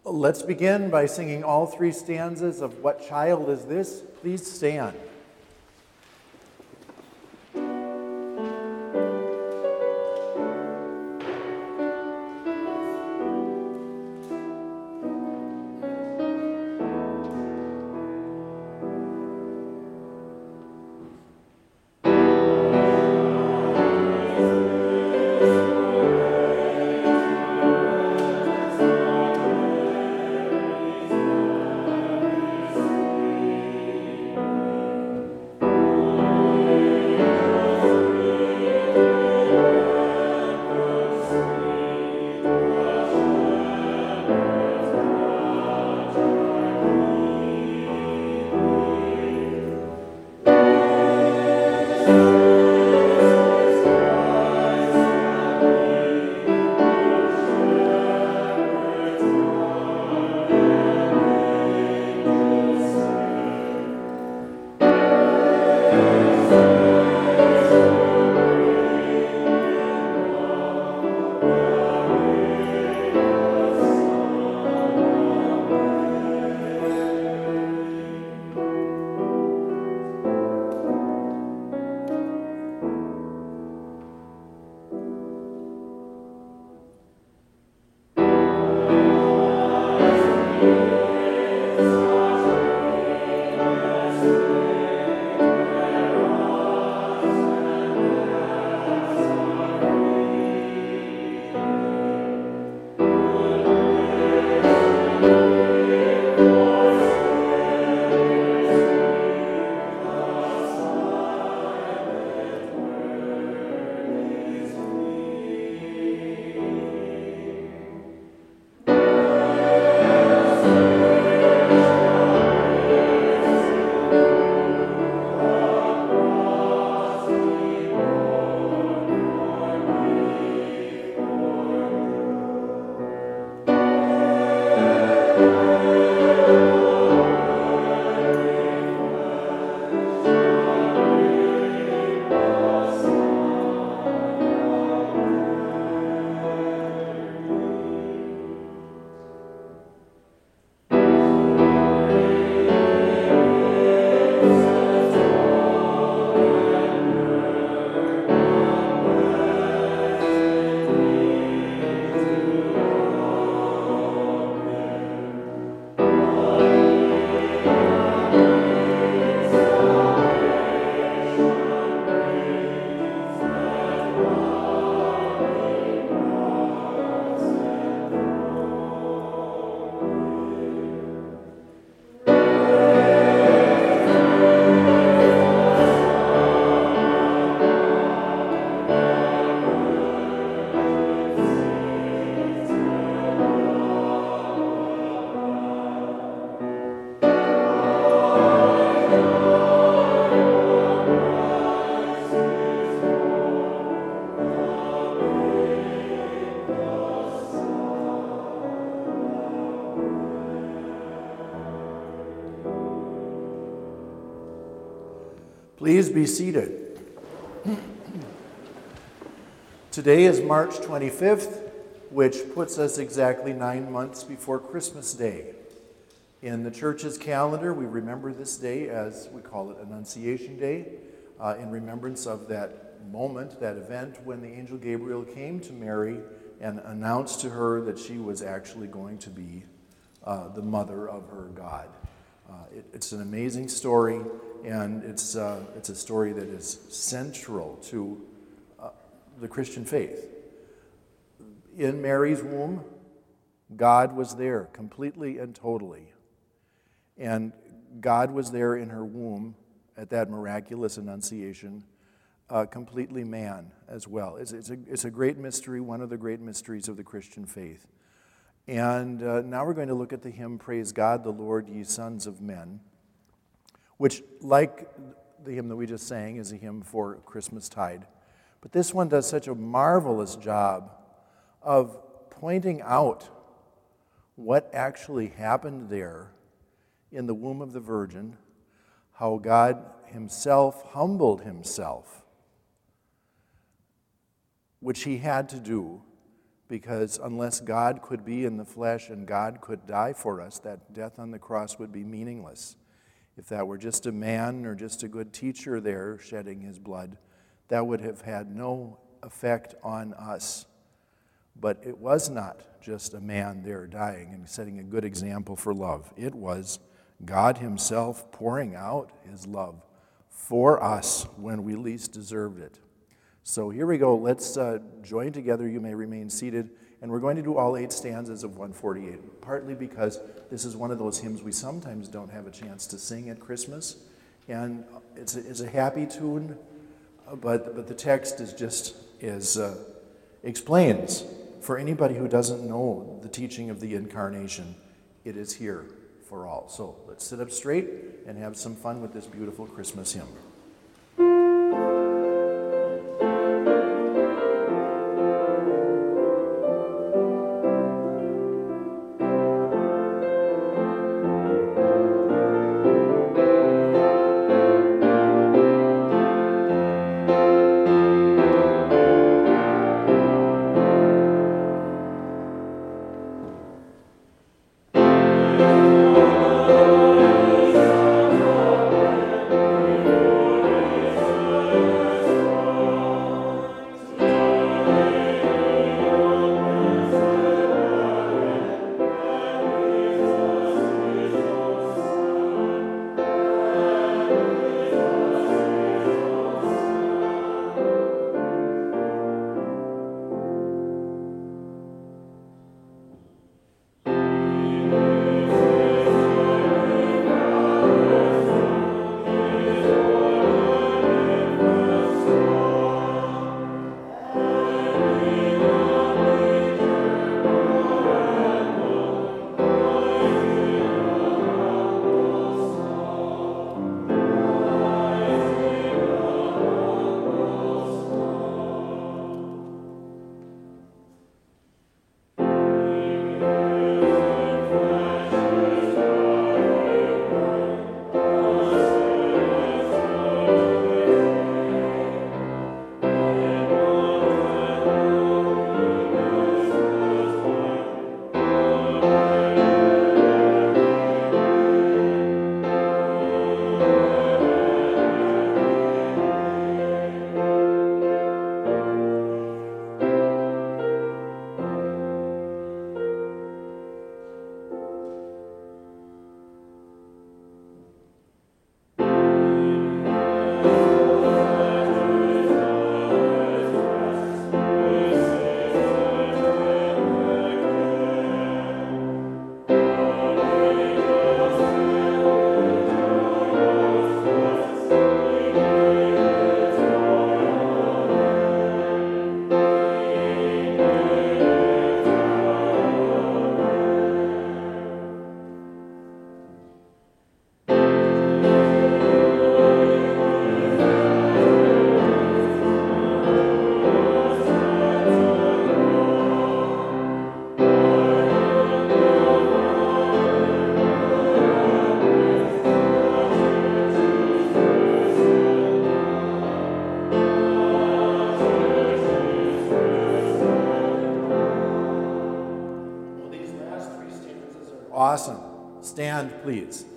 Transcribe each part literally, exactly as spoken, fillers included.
Let's begin by singing all three stanzas of What Child Is This? Please stand. Please be seated. Today is March twenty-fifth, which puts us exactly nine months before Christmas Day. In the church's calendar, we remember this day as, we call it Annunciation Day, uh, in remembrance of that moment, that event when the angel Gabriel came to Mary and announced to her that she was actually going to be uh, the mother of her God. Uh, it, it's an amazing story, and it's, uh, it's a story that is central to uh, the Christian faith. In Mary's womb, God was there completely and totally. And God was there in her womb at that miraculous annunciation, uh, completely man as well. It's, it's, a, it's a great mystery, one of the great mysteries of the Christian faith. And uh, now we're going to look at the hymn, Praise God, the Lord, ye sons of men, which, like the hymn that we just sang, is a hymn for Christmastide. But this one does such a marvelous job of pointing out what actually happened there in the womb of the Virgin, how God himself humbled himself, which he had to do because unless God could be in the flesh and God could die for us, that death on the cross would be meaningless. If that were just a man or just a good teacher there shedding his blood, that would have had no effect on us. But it was not just a man there dying and setting a good example for love. It was God himself pouring out his love for us when we least deserved it. So here we go. Let's uh, join together. You may remain seated. And we're going to do all eight stanzas of one forty-eight, partly because this is one of those hymns we sometimes don't have a chance to sing at Christmas. And it's a, it's a happy tune, but, but the text is just is uh, explains for anybody who doesn't know the teaching of the Incarnation, it is here for all. So let's sit up straight and have some fun with this beautiful Christmas hymn. Awesome. Stand, please.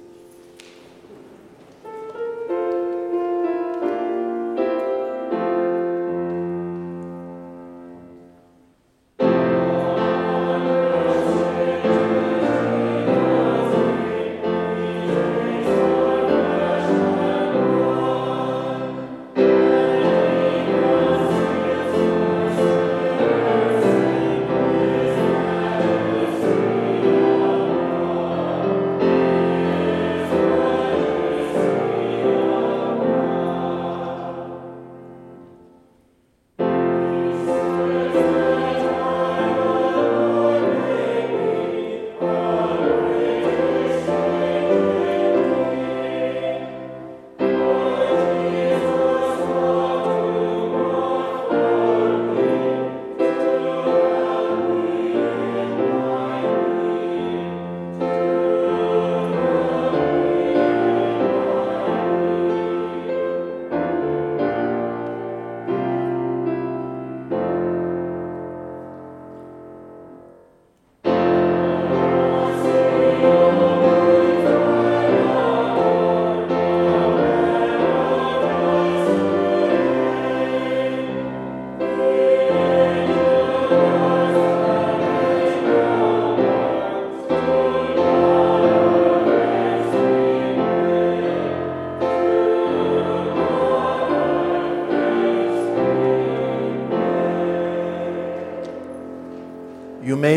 Thank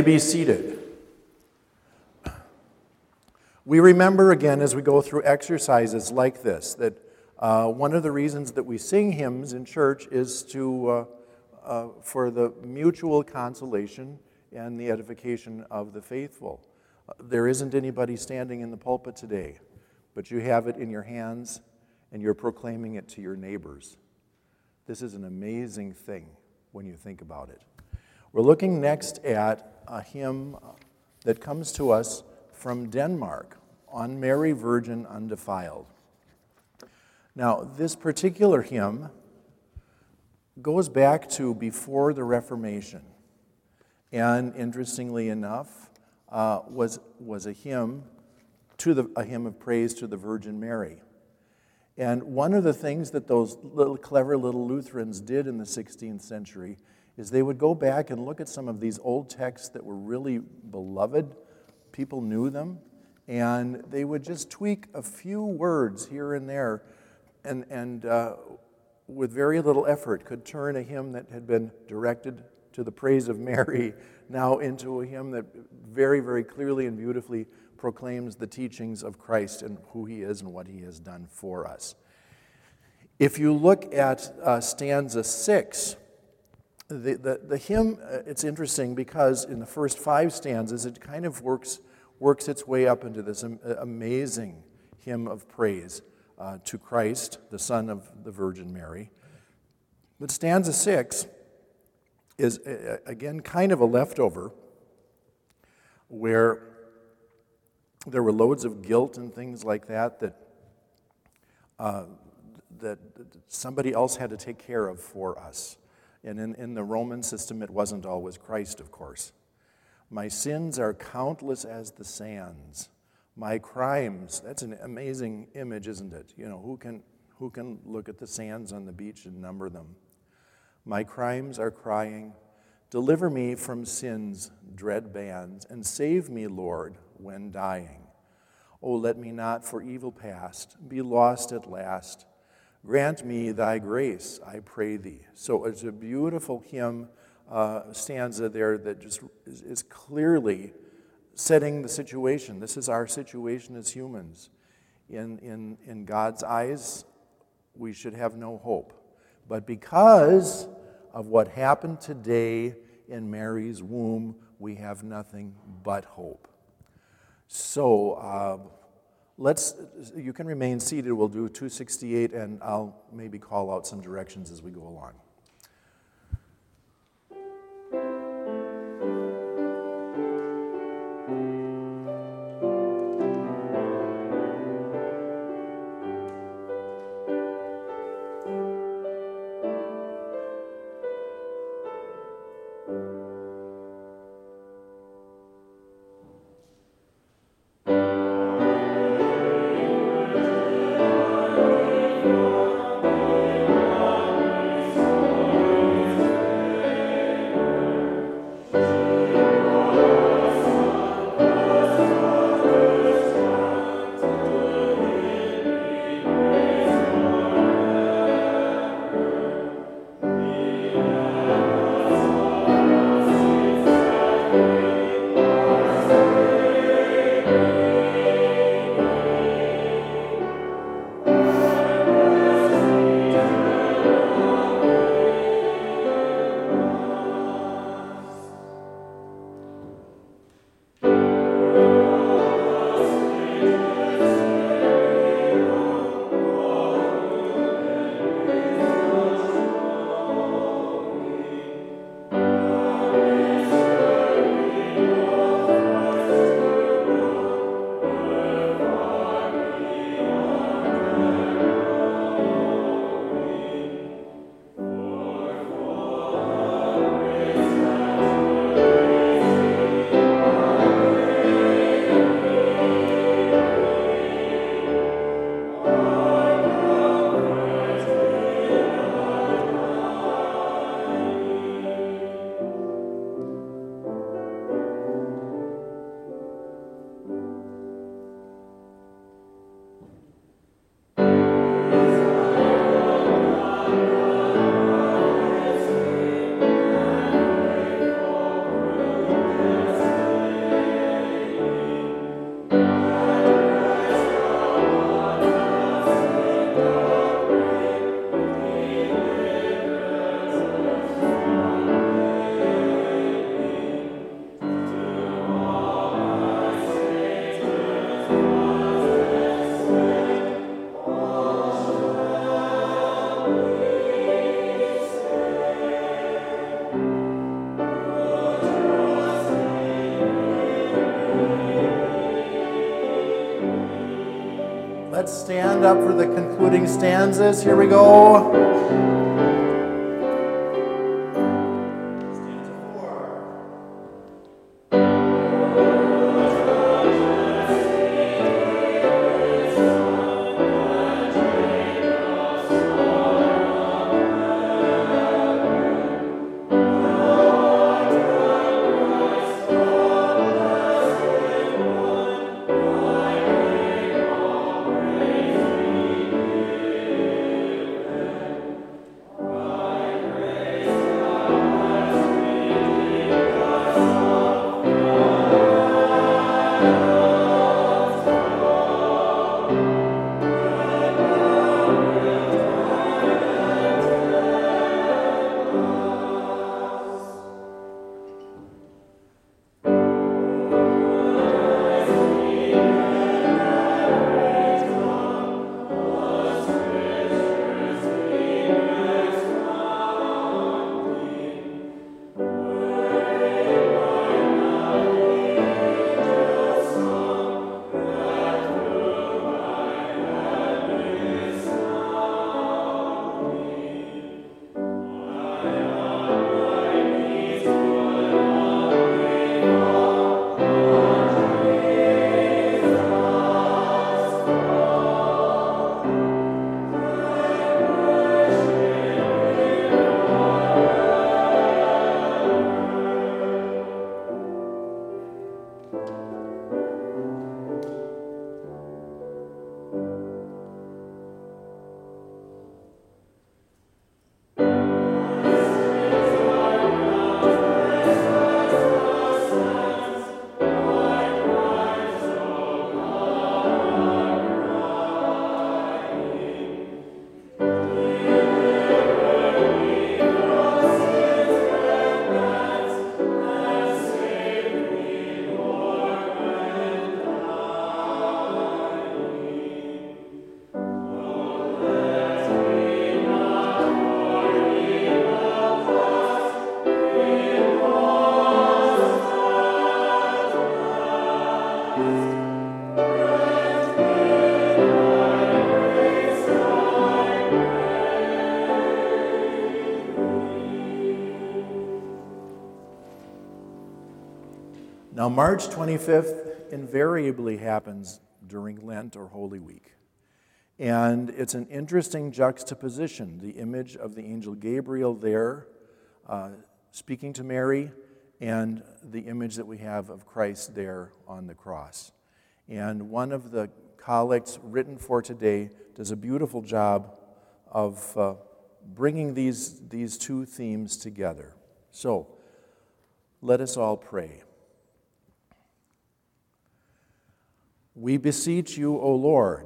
may be seated. We remember again as we go through exercises like this that uh, one of the reasons that we sing hymns in church is to uh, uh, for the mutual consolation and the edification of the faithful. Uh, there isn't anybody standing in the pulpit today, but you have it in your hands and you're proclaiming it to your neighbors. This is an amazing thing when you think about it. We're looking next at a hymn that comes to us from Denmark, On Mary Virgin Undefiled. Now, this particular hymn goes back to before the Reformation, and interestingly enough, uh, was was a hymn to the a hymn of praise to the Virgin Mary. And one of the things that those little clever little Lutherans did in the sixteenth century is they would go back and look at some of these old texts that were really beloved. People knew them, and they would just tweak a few words here and there, and, and uh, with very little effort could turn a hymn that had been directed to the praise of Mary now into a hymn that very, very clearly and beautifully proclaims the teachings of Christ and who he is and what he has done for us. If you look at uh, stanza six, the, the, the hymn, uh, it's interesting because in the first five stanzas, it kind of works, works its way up into this am- amazing hymn of praise uh, to Christ, the Son of the Virgin Mary. But stanza six is, uh, again, kind of a leftover where there were loads of guilt and things like that that, uh, that somebody else had to take care of for us. And in, in the Roman system, it wasn't always Christ, of course. My sins are countless as the sands. My crimes, that's an amazing image, isn't it? You know, who can, who can look at the sands on the beach and number them? My crimes are crying, deliver me from sin's dread bands, and save me, Lord, when dying. Oh, let me not for evil past be lost at last. Grant me thy grace, I pray thee. So it's a beautiful hymn uh, stanza there that just is, is clearly setting the situation. This is our situation as humans. In, in, in God's eyes, we should have no hope. But because of what happened today in Mary's womb, we have nothing but hope. So uh, let's, you can remain seated. We'll do two sixty-eight, and I'll maybe call out some directions as we go along. Let's stand up for the concluding stanzas. Here we go. Now, March twenty-fifth invariably happens during Lent or Holy Week. And it's an interesting juxtaposition, the image of the angel Gabriel there uh, speaking to Mary, and the image that we have of Christ there on the cross. And one of the collects written for today does a beautiful job of uh, bringing these, these two themes together. So, let us all pray. We beseech you, O Lord,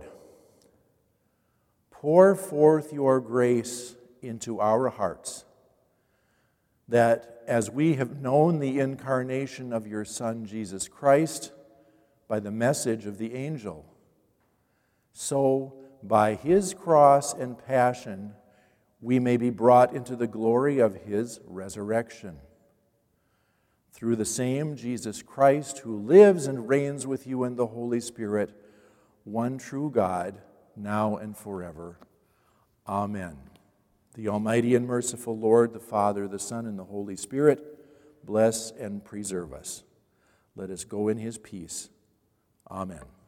pour forth your grace into our hearts, that as we have known the incarnation of your Son, Jesus Christ, by the message of the angel, so by his cross and passion we may be brought into the glory of his resurrection. Through the same Jesus Christ, who lives and reigns with you in the Holy Spirit, one true God, now and forever. Amen. The Almighty and merciful Lord, the Father, the Son, and the Holy Spirit, bless and preserve us. Let us go in his peace. Amen.